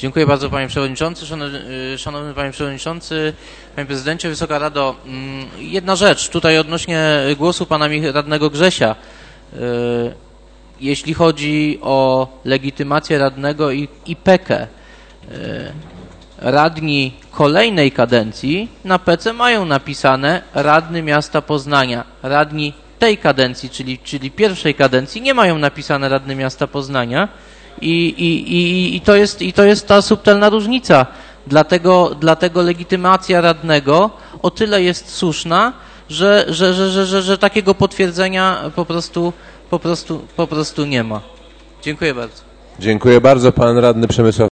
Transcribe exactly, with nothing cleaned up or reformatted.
Dziękuję bardzo, panie przewodniczący. Szanowny, szanowny panie przewodniczący, panie prezydencie, Wysoka Rado. Jedna rzecz tutaj odnośnie głosu pana radnego Grzesia. Jeśli chodzi o legitymację radnego i, i pekę, radni kolejnej kadencji na pece mają napisane radny miasta Poznania. Radni tej kadencji, czyli, czyli pierwszej kadencji, nie mają napisane radny miasta Poznania. I, i, i, i, to jest, I to jest ta subtelna różnica. Dlatego, dlatego legitymacja radnego o tyle jest słuszna, że, że, że, że, że, że takiego potwierdzenia po prostu, po prostu, po prostu nie ma. Dziękuję bardzo. Dziękuję bardzo. Pan radny Przemysław